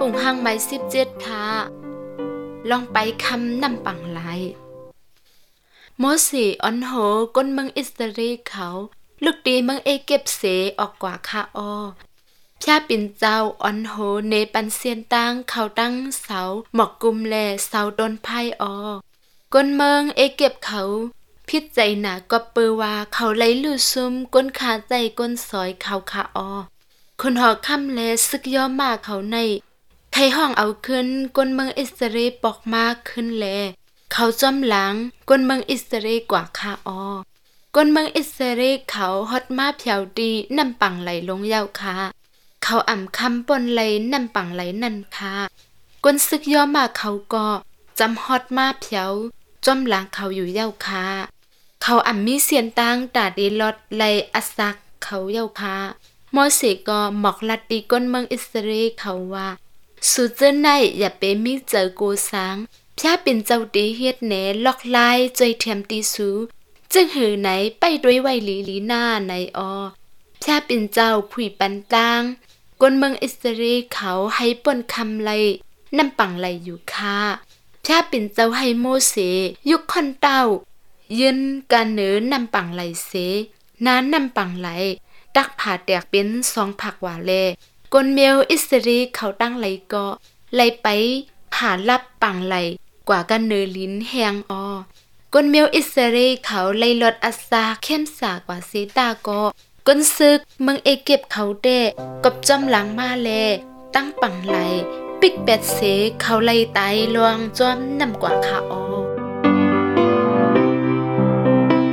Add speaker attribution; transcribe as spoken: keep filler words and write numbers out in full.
Speaker 1: ปุ่งห้างไม้สิบเจ็ดค่ะลองไปคำนำปังไหลโมสีออนโหก้นเมืองอิสราเอลเขาลูกดีเมืองเอเก็บเสออกกว่าคาออพระปิ่นเจ้าออนโหเนปันเซียนตั้งเขาตั้งเสาหมอกกุมแลเสาต้นไผ่ออก้นเมืองเอเก็บเขาพิดใจหนาก็เปือว่าเขาไหลลู่ซุมก้นขาใจก้นซอยเขาคาออคนหอค่ำแลซึกย่อมากเขาในไทยห้องเอาขึ้นก้นเมืองอิสราเอลปอกมากขึ้นแลเขาจอมหลังก้นเมืองอิสราเอลกว่าคาออก้นเมืองอิสราเอลเขาฮอดมาเผียวดีนำปังไหลลงยาวคาเขาอ่ำคำปนไหลนำปังไหลนั่นค่ะก้นซึกย่อมากเขาก็จำฮอดมาเผียวจอมหลังเขาอยู่ยาวคาเขาอ่ำมีเสียนตังตาดีลอดไหลอัสักเขายาวคามอเสก็หมอกลัดดีก้นเมืองอิสราเอลเขาว่าสุเจอไหนอย่าไปมีเจอโกสังพระเป็นเจ้าตีเฮ็ดแหนลอกลายใจเทียมตีสูจึงหือไหนไปด้วยไวลีลีหน้าในออพระเป็นเจ้าผุยปันตางก้นเมืองอิสราเอลเขาให้ป่นคำไลนำปังไหลอยู่ค่ะพระเป็นเจ้าให้โมเสยุคคนเต้ายืนการเหนือนำปังไหลเสน้านำปังไหลตักผ่าแตกเป็นสองผักว่าแลกนเมียวอิสราเอลเขาตั้งไหลก็ไหลไปผ่ารับปังไหลกว่ากันเนอลิ้นแหงออกนเมียวอิสราเอลเขาไหลลดอัสาเข้มสากว่าเซตาก็กนซึกเมืองเอเก็บเขาเด้กับจอมหลังมาแลตั้งปังไหลปิกเป็ดเสเขาไหลตายลวงจอมนำกว่าคาออ